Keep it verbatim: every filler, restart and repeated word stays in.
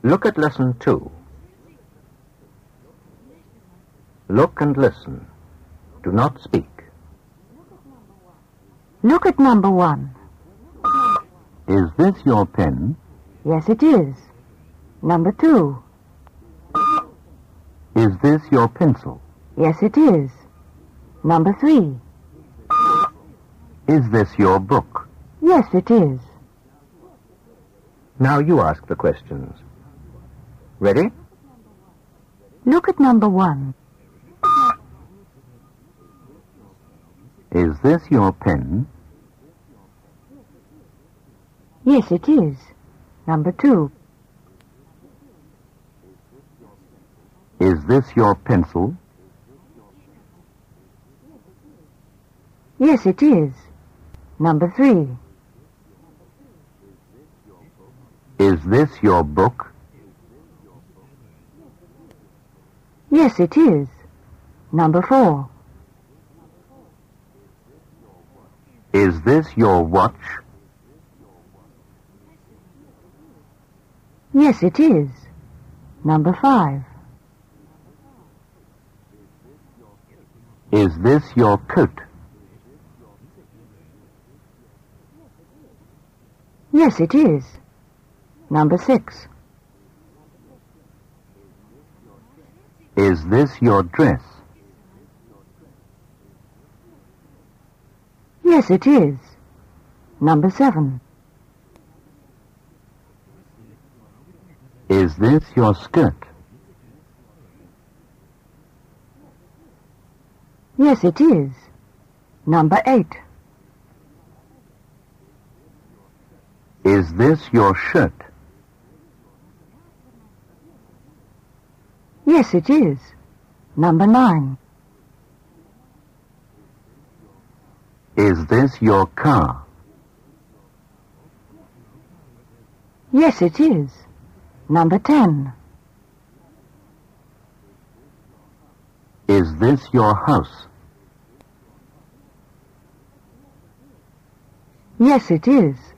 Look at lesson two. Look and listen. Do not speak. Look at number one. Is this your pen? Yes, it is. Number two. Is this your pencil? Yes, it is. Number three. Is this your book? Yes, it is. Now you ask the questions. Ready? Look at number one. Is this your pen? Yes, it is. Number two. Is this your pencil? Yes, it is. Number three. Is this your book? Yes, it is. Number four. Is this your watch? Yes, it is. Number five. Is this your coat? Yes, it is. Number six. Is this your dress? Yes, it is. Number seven. Is this your skirt? Yes, it is. Number eight. Is this your shirt? Yes, it is. Number nine. Is this your car? Yes, it is. Number ten. Is this your house? Yes, it is.